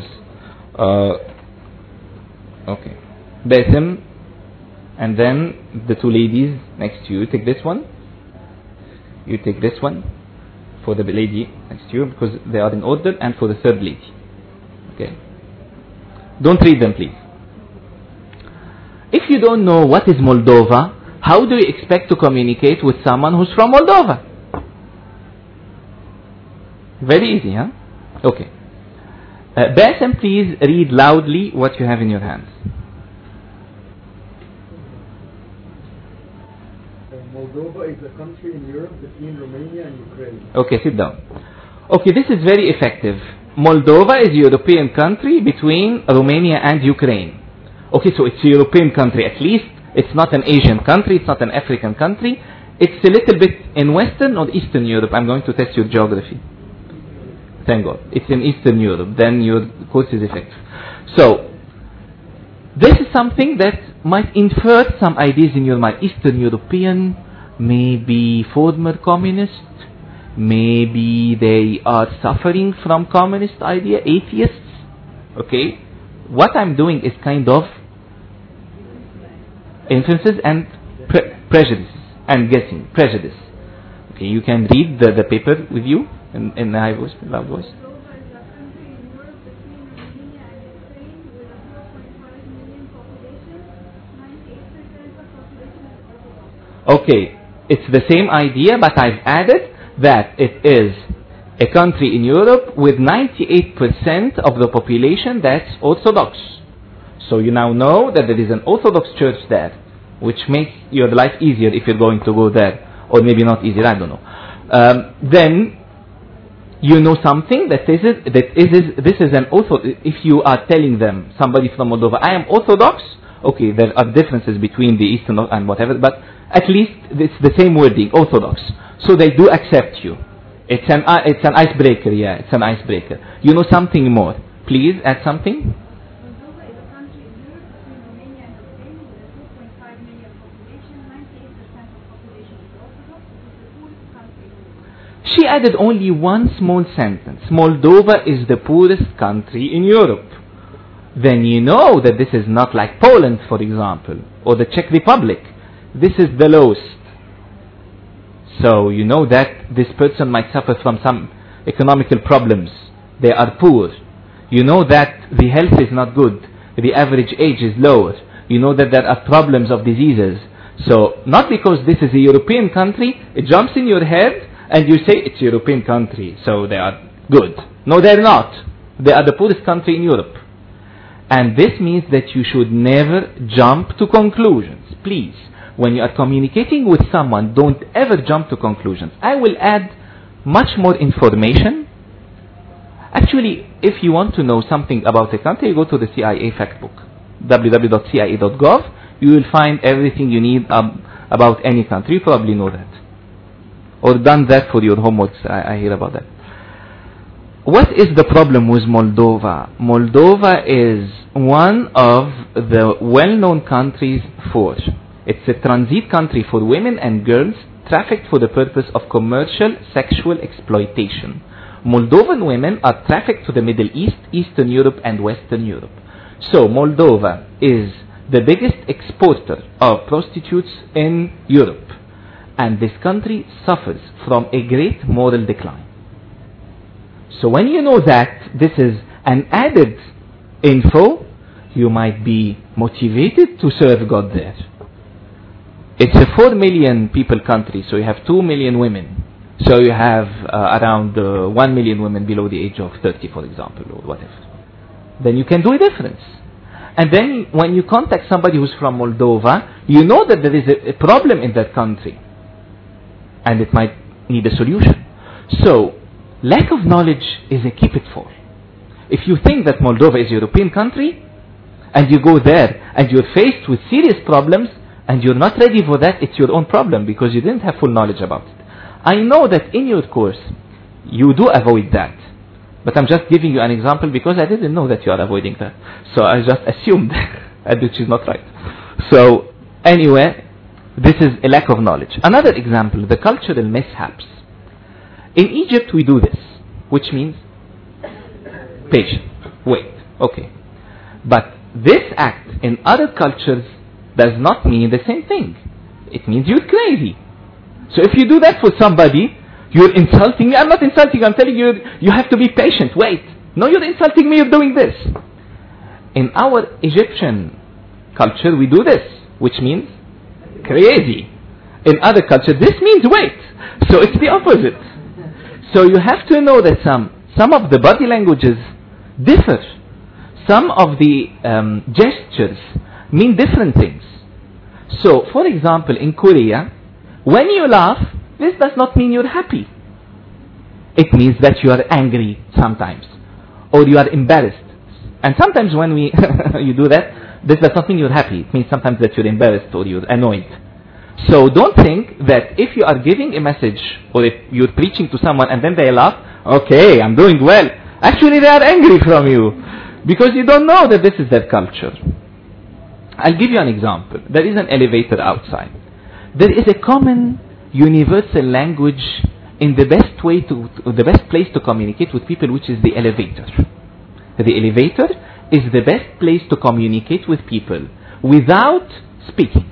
Okay, Basim, and then the 2 ladies next to you. Take this one. You take this one for the lady next to you, because they are in order, and for the 3rd lady. Okay. Don't read them, please. If you don't know what is Moldova, how do you expect to communicate with someone who's from Moldova? Very easy, huh? Okay. Basim, please read loudly what you have in your hands. Moldova is a country in Europe between Romania and Ukraine. Okay, sit down. Okay, this is very effective. Moldova is a European country between Romania and Ukraine. Okay, so it's a European country. At least it's not an Asian country, it's not an African country. It's a little bit in Western or Eastern Europe. I'm going to test your geography. Thank God. It's in Eastern Europe. Then your course is effective. So, this is something that might infer some ideas in your mind. Eastern European, maybe former communist, maybe they are suffering from communist idea, atheists. Okay? What I'm doing is kind of inferences and prejudices and guessing. Prejudice. Okay, you can read the paper with you in high voice, loud voice. Okay, it's the same idea, but I've added that it is a country in Europe with 98% of the population that's Orthodox. So you now know that there is an Orthodox church there, which makes your life easier if you're going to go there, or maybe not easier, I don't know. Then you know something that this is an Orthodox. If you are telling them, somebody from Moldova, I am Orthodox, Okay, there are differences between the East and whatever, but at least it's the same wording, Orthodox. So they do accept you. It's an icebreaker, yeah, it's an icebreaker. You know something more. Please add something. Moldova is a country in Europe between Romania and Ukraine with a 2.5 million population. 98% of population is Orthodox. It is the poorest country in Europe. She added only one small sentence. Moldova is the poorest country in Europe. Then you know that this is not like Poland, for example, or the Czech Republic. This is the lowest. So you know that this person might suffer from some economical problems. They are poor. You know that the health is not good. The average age is lower. You know that there are problems of diseases. So not because this is a European country, it jumps in your head and you say it's a European country, so they are good. No, they're not. They are the poorest country in Europe. And this means that you should never jump to conclusions. Please, when you are communicating with someone, don't ever jump to conclusions. I will add much more information. Actually, if you want to know something about a country, you go to the CIA fact book, www.cia.gov. You will find everything you need about any country. You probably know that. Or done that for your homeworks. I hear about that. What is the problem with Moldova? Moldova is one of the well-known countries for. It's a transit country for women and girls trafficked for the purpose of commercial sexual exploitation. Moldovan women are trafficked to the Middle East, Eastern Europe and Western Europe. So Moldova is the biggest exporter of prostitutes in Europe. And this country suffers from a great moral decline. So when you know that this is an added info, you might be motivated to serve God there. It's a 4 million people country, so you have 2 million women. So you have around 1 million women below the age of 30, for example, or whatever. Then you can do a difference. And then when you contact somebody who's from Moldova, you know that there is a problem in that country. And it might need a solution. So, lack of knowledge is a key pitfall. If you think that Moldova is a European country, and you go there, and you're faced with serious problems, and you're not ready for that, it's your own problem, because you didn't have full knowledge about it. I know that in your course, you do avoid that. But I'm just giving you an example, because I didn't know that you are avoiding that. So I just assumed, which is not right. So, anyway, this is a lack of knowledge. Another example, the cultural mishaps. In Egypt we do this, which means patient, wait, okay. But this act in other cultures does not mean the same thing. It means you're crazy. So if you do that for somebody, you're insulting me. I'm not insulting you, I'm telling you, you have to be patient, wait. No, you're insulting me, you're doing this. In our Egyptian culture we do this, which means crazy. In other cultures this means wait. So it's the opposite. So you have to know that some of the body languages differ. Some of the gestures mean different things. So, for example, in Korea, when you laugh, this does not mean you're happy. It means that you are angry sometimes, or you are embarrassed. And sometimes when you do that, this does not mean you're happy. It means sometimes that you're embarrassed or you're annoyed. So don't think that if you are giving a message or if you're preaching to someone and then they laugh, okay, I'm doing well. Actually, they are angry from you because you don't know that this is their culture. I'll give you an example. There is an elevator outside. There is a common universal language in the best place to communicate with people, which is the elevator. The elevator is the best place to communicate with people without speaking.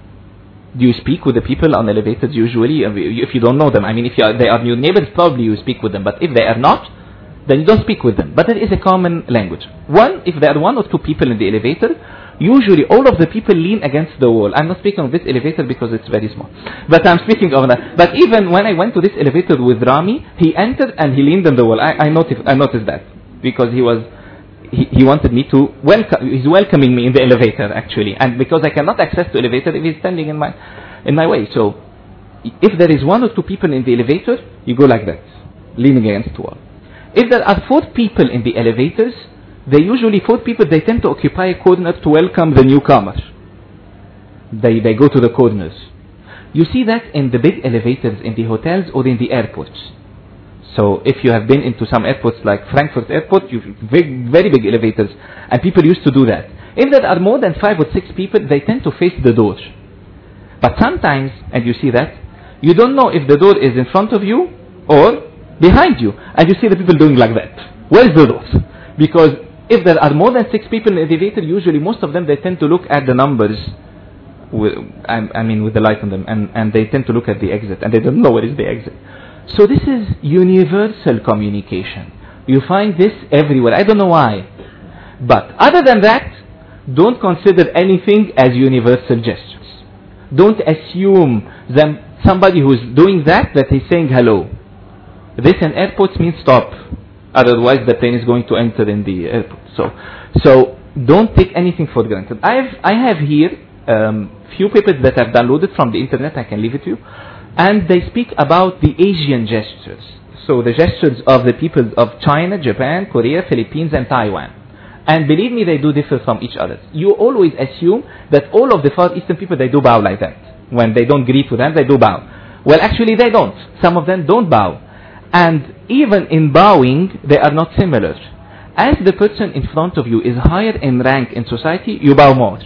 Do you speak with the people on elevators usually? If you don't know them, I mean, if they are your neighbors, probably you speak with them. But if they are not, then you don't speak with them. But there is a common language. If there are 1 or 2 people in the elevator, usually all of the people lean against the wall. I'm not speaking of this elevator because it's very small. But I'm speaking of that. But even when I went to this elevator with Rami, he entered and he leaned on the wall. I noticed that because he wanted me to he's welcoming me in the elevator actually, and because I cannot access the elevator if he's standing in my way. So if there is 1 or 2 people in the elevator, you go like that, leaning against the wall. If there are 4 people in the elevators, they usually, 4 people, they tend to occupy a corner to welcome the newcomer. They go to the corners. You see that in the big elevators in the hotels or in the airports. So if you have been into some airports like Frankfurt Airport, you very big elevators, and people used to do that. If there are more than 5 or 6 people, they tend to face the door. But sometimes, and you see that, you don't know if the door is in front of you or behind you, and you see the people doing like that. Where is the door? Because if there are more than 6 people in the elevator, usually most of them, they tend to look at the numbers, with the light on them, and they tend to look at the exit, and they don't know where is the exit. So this is universal communication. You find this everywhere. I don't know why. But other than that, don't consider anything as universal gestures. Don't assume that somebody who's doing that he's saying hello. This in airports means stop. Otherwise the plane is going to enter in the airport. So don't take anything for granted. I have here few papers that I've downloaded from the internet. I can leave it to you. And they speak about the Asian gestures. So the gestures of the people of China, Japan, Korea, Philippines, and Taiwan. And believe me, they do differ from each other. You always assume that all of the Far Eastern people, they do bow like that. When they don't greet with them, they do bow. Well, actually, they don't. Some of them don't bow. And even in bowing, they are not similar. As the person in front of you is higher in rank in society, you bow more.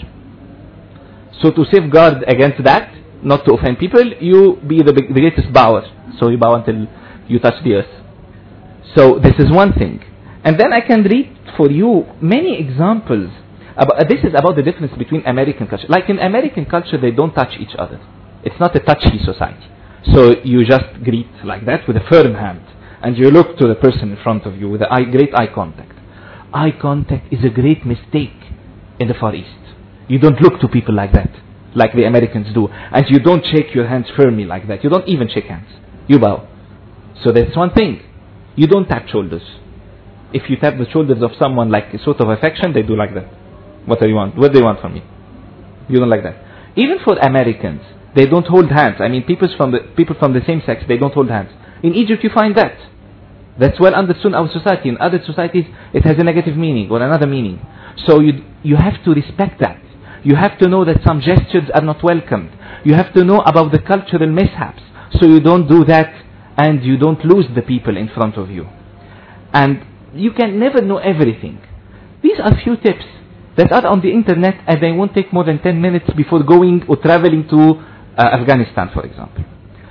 So to safeguard against that, not to offend people, you be the greatest bower. So you bow until you touch the earth. So this is one thing. And then I can read for you many examples. This is about the difference between American culture. Like in American culture, they don't touch each other. It's not a touchy society. So you just greet like that with a firm hand. And you look to the person in front of you with great eye contact. Eye contact is a great mistake in the Far East. You don't look to people like that, like the Americans do. And you don't shake your hands firmly like that. You don't even shake hands. You bow. So that's one thing. You don't tap shoulders. If you tap the shoulders of someone like a sort of affection, they do like that. What do you want? What do they want from you? You don't like that. Even for Americans, they don't hold hands. I mean, people from the same sex, they don't hold hands. In Egypt, you find that. That's well understood in our society. In other societies, it has a negative meaning or another meaning. So you have to respect that. You have to know that some gestures are not welcomed. You have to know about the cultural mishaps. So you don't do that and you don't lose the people in front of you. And you can never know everything. These are few tips that are on the internet, and they won't take more than 10 minutes before going or traveling to Afghanistan, for example.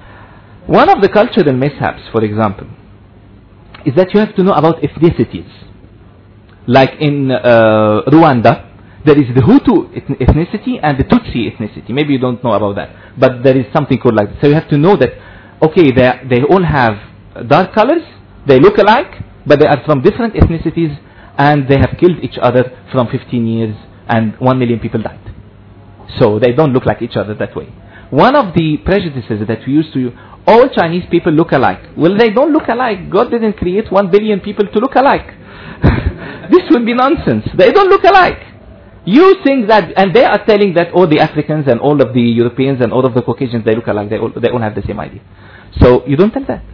One of the cultural mishaps, for example, is that you have to know about ethnicities. Like in Rwanda, there is the Hutu ethnicity and the Tutsi ethnicity. Maybe you don't know about that, but there is something called like that. So you have to know that, okay, they all have dark colors, they look alike, but they are from different ethnicities, and they have killed each other from 15 years, and 1 million people died. So they don't look like each other that way. One of the prejudices that we used to, all Chinese people look alike. Well, they don't look alike. God didn't create 1 billion people to look alike. This would be nonsense. They don't look alike. You think that, and they are telling that all the Africans and all of the Europeans and all of the Caucasians, they look alike. They all have the same idea. So you don't tell that.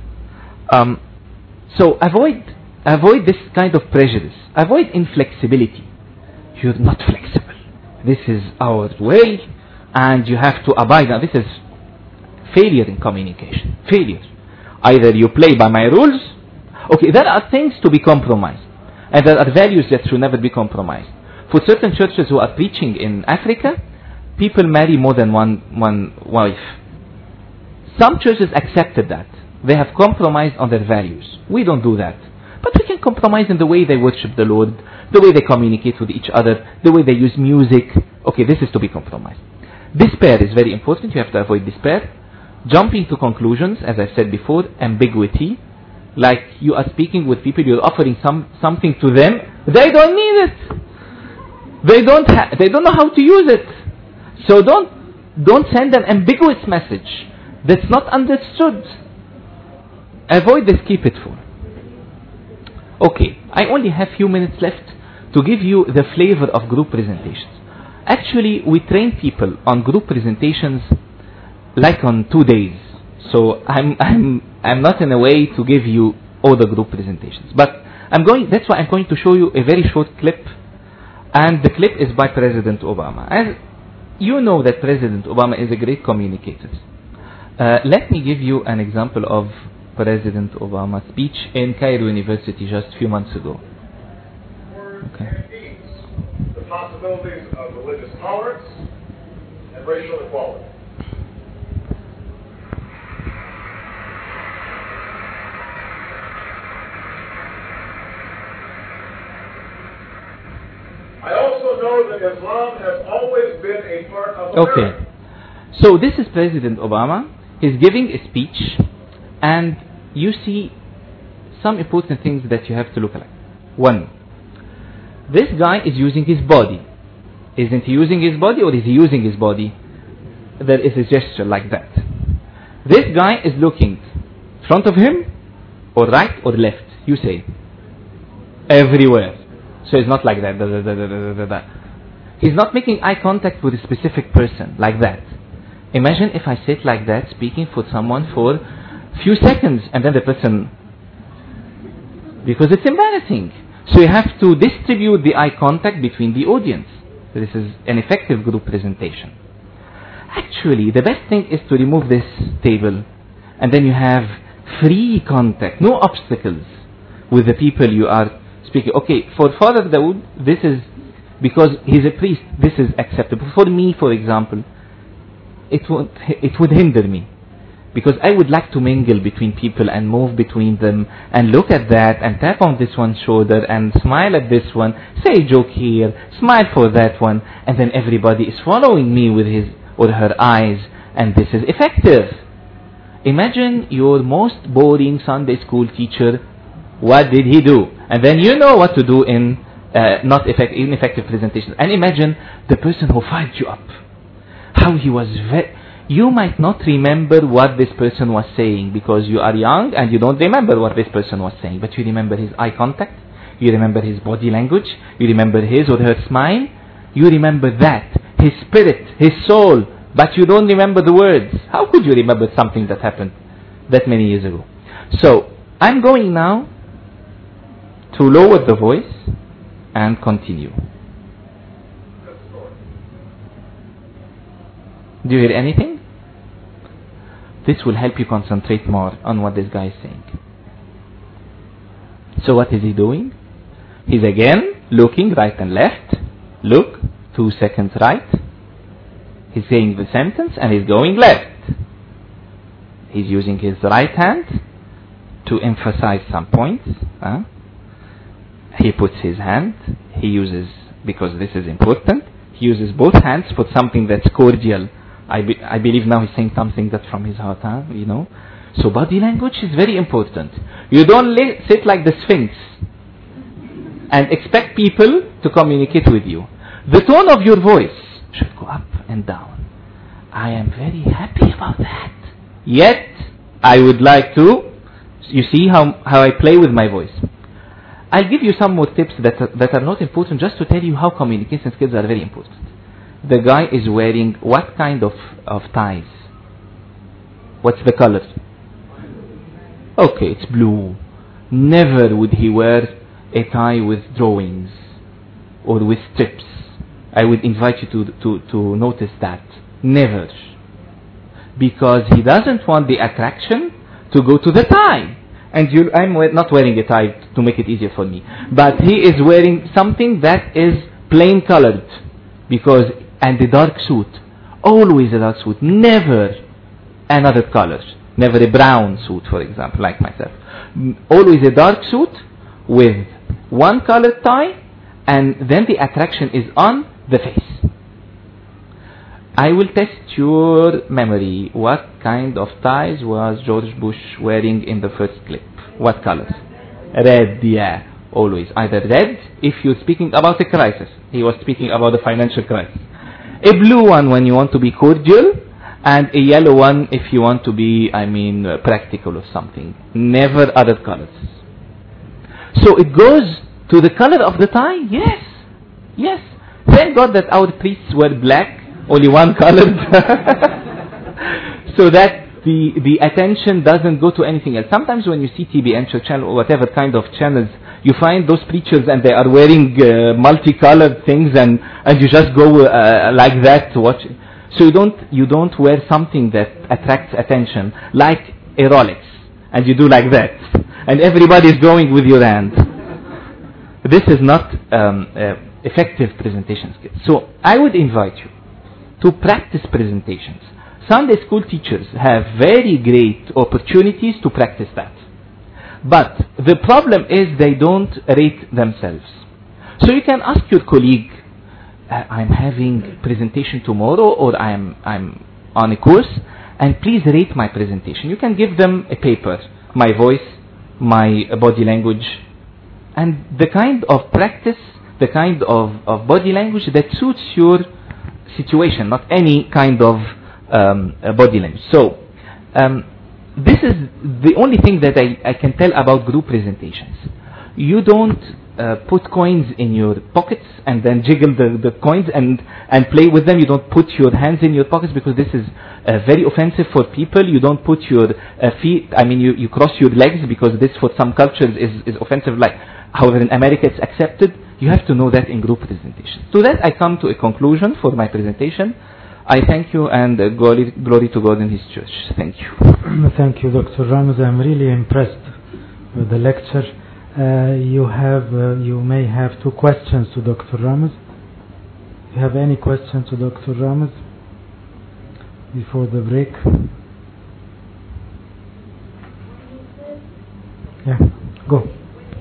So avoid this kind of prejudice. Avoid inflexibility. You're not flexible. This is our way, and you have to abide. Now, this is failure in communication. Failure. Either you play by my rules. Okay, there are things to be compromised, and there are values that should never be compromised. For certain churches who are preaching in Africa, people marry more than one wife. Some churches accepted that. They have compromised on their values. We don't do that. But we can compromise in the way they worship the Lord, the way they communicate with each other, the way they use music. Okay, this is to be compromised. Despair is very important. You have to avoid despair. Jumping to conclusions, as I said before, ambiguity. Like you are speaking with people, you're offering something to them. They don't need it. They don't know how to use it. So don't send an ambiguous message that's not understood. Avoid this, keep it full. Okay, I only have few minutes left to give you the flavor of group presentations. Actually, we train people on group presentations like on 2 days. So I'm not in a way to give you all the group presentations. But That's why I'm going to show you a very short clip, and the clip is by President Obama. As you know that President Obama is a great communicator. Let me give you an example of President Obama's speech in Cairo University just a few months ago. Okay. The possibilities of religious tolerance and racial equality. I also know that Islam has always been a part of America. Okay. So this is President Obama. He's giving a speech, and you see some important things that you have to look at. One, this guy is using his body. Isn't he using his body, or is he using his body? There is a gesture like that. This guy is looking in front of him, or right or left. You say. Everywhere. So it's not like that. He's not making eye contact with a specific person like that. Imagine if I sit like that, speaking for someone for a few seconds, and then the person, because it's embarrassing. So you have to distribute the eye contact between the audience. This is an effective group presentation. Actually, the best thing is to remove this table, and then you have free contact, no obstacles with the people you are speaking. Okay, for Father Dawood, this is, because he's a priest, this is acceptable. For me, for example, it would hinder me, because I would like to mingle between people and move between them and look at that and tap on this one's shoulder and smile at this one, say a joke here, smile for that one, and then everybody is following me with his or her eyes, and this is effective. Imagine your most boring Sunday school teacher. What did he do? And then you know what to do in ineffective presentation. And imagine the person who fired you up. How he was you might not remember what this person was saying, because you are young and you don't remember what this person was saying, but you remember his eye contact, you remember his body language, you remember his or her smile, you remember that, his spirit, his soul, but you don't remember the words. How could you remember something that happened that many years ago? So, I'm going now to lower the voice and continue. Do you hear anything? This will help you concentrate more on what this guy is saying. So what is he doing? He's again looking right and left. Look, 2 seconds right. He's saying the sentence and he's going left. He's using his right hand to emphasize some points. He puts his hand. He uses, because this is important, he uses both hands for something that's cordial. I believe now he's saying something that's from his heart, you know. So body language is very important. You don't sit like the Sphinx and expect people to communicate with you. The tone of your voice should go up and down. I am very happy about that. Yet, I would like to, you see how I play with my voice. I'll give you some more tips that are not important, just to tell you how communication skills are very important. The guy is wearing what kind of ties? What's the color? Okay, it's blue. Never would he wear a tie with drawings or with strips. I would invite you to notice that. Never. Because he doesn't want the attraction to go to the tie. And I'm not wearing a tie to make it easier for me. But he is wearing something that is plain colored. And a dark suit. Always a dark suit. Never another color. Never a brown suit, for example, like myself. Always a dark suit with one colored tie, and then the attraction is on the face. I will test your memory. What kind of ties was George Bush wearing in the first clip? What colors? Red, yeah. Always. Either red, if you're speaking about a crisis. He was speaking about the financial crisis. A blue one when you want to be cordial, and a yellow one if you want to be, practical or something. Never other colors. So it goes to the color of the tie? Yes. Yes. Thank God that our priests were black, only one color. So that the attention doesn't go to anything else. Sometimes when you see TBN channel or whatever kind of channels You find those preachers and they are wearing multicolored things and you just go like that to watch. So you don't wear something that attracts attention like a Rolex and you do like that and everybody is going with your hand. This is not effective presentation skills. So I would invite you to practice presentations. Sunday school teachers have very great opportunities to practice that. But the problem is they don't rate themselves. So you can ask your colleague, I'm having presentation tomorrow or I'm on a course and please rate my presentation. You can give them a paper, my voice, my body language, and the kind of practice, the kind of body language that suits your situation, not any kind of body language. So this is the only thing that I can tell about group presentations. You don't put coins in your pockets and then jiggle the coins and play with them. You don't put your hands in your pockets because this is very offensive for people. You don't put your feet, you cross your legs because this for some cultures is offensive. However, in America it's accepted. You have to know that in group presentations. To that I come to a conclusion for my presentation. I thank you and glory to God in His church. Thank you. Thank you, Dr. Ramos. I'm really impressed with the lecture. You may have 2 questions to Dr. Ramos. Do you have any questions to Dr. Ramos before the break? Yeah, go.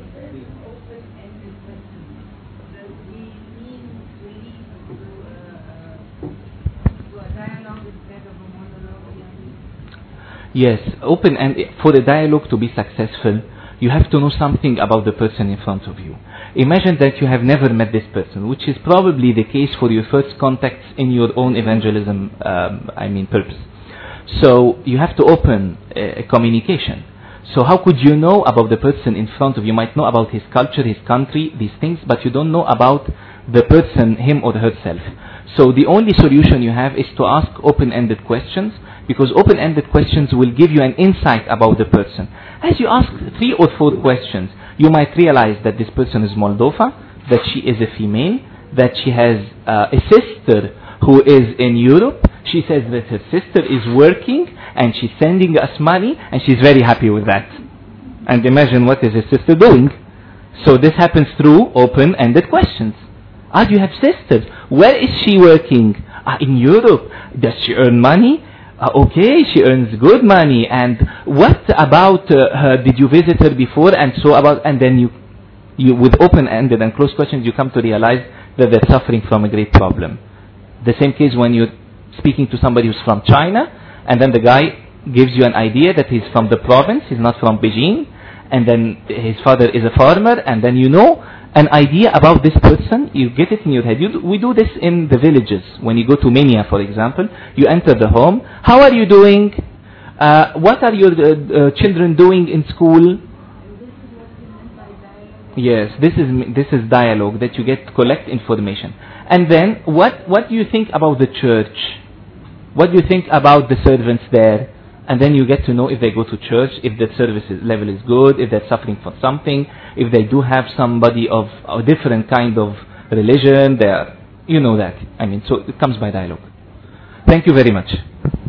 Yes, open and for a dialogue to be successful, you have to know something about the person in front of you. Imagine that you have never met this person, which is probably the case for your first contacts in your own evangelism, purpose. So you have to open a communication. So how could you know about the person in front of you? You might know about his culture, his country, these things, but you don't know about the person, him or herself. So the only solution you have is to ask open-ended questions, because open-ended questions will give you an insight about the person. As you ask 3 or 4 questions, you might realize that this person is Moldova, that she is a female, that she has a sister who is in Europe. She says that her sister is working and she's sending us money and she's very happy with that. And imagine what is her sister doing. So this happens through open-ended questions. Do you have sisters? Where is she working? In Europe. Does she earn money? Okay, she earns good money. And what about her? Did you visit her before? And then you with open-ended and closed questions, you come to realize that they're suffering from a great problem. The same case when you're speaking to somebody who's from China, and then the guy gives you an idea that he's from the province, he's not from Beijing, and then his father is a farmer, and then you know an idea about this person, you get it in your head. We do this in the villages. When you go to Mania, for example, you enter the home. How are you doing? What are your children doing in school? Yes, this is dialogue, that you collect information. And then, what do you think about the church? What do you think about the servants there? And then you get to know if they go to church, if the service level is good, if they're suffering from something, if they do have somebody of a different kind of religion, you know that. So it comes by dialogue. Thank you very much.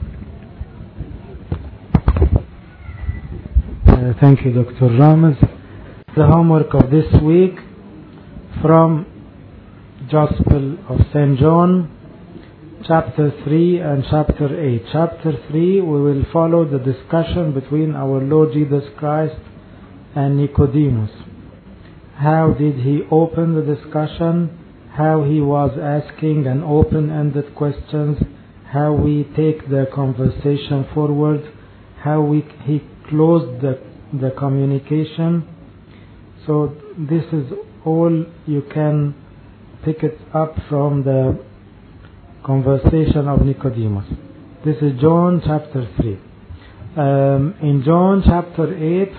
Thank you, Dr. Ramos. The homework of this week from Gospel of St. John, Chapter 3 and Chapter 8. Chapter 3, we will follow the discussion between our Lord Jesus Christ and Nicodemus. How did he open the discussion? How he was asking an open-ended questions? How we take the conversation forward? How he closed the communication? So this is all you can pick it up from the conversation of Nicodemus. This is John chapter 3. In John chapter 8,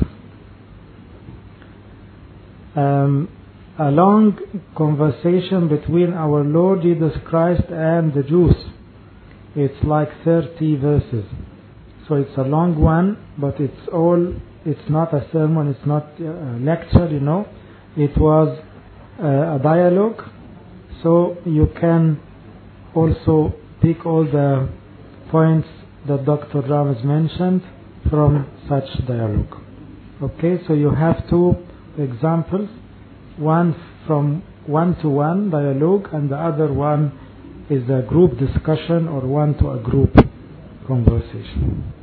a long conversation between our Lord Jesus Christ and the Jews. It's like 30 verses. So it's a long one, but it's not a sermon, it's not a lecture, it was a dialogue, so you can also pick all the points that Dr. Ramos mentioned from such dialogue. Okay, so you have two examples, one from one-to-one dialogue and the other one is a group discussion or one-to-a-group conversation.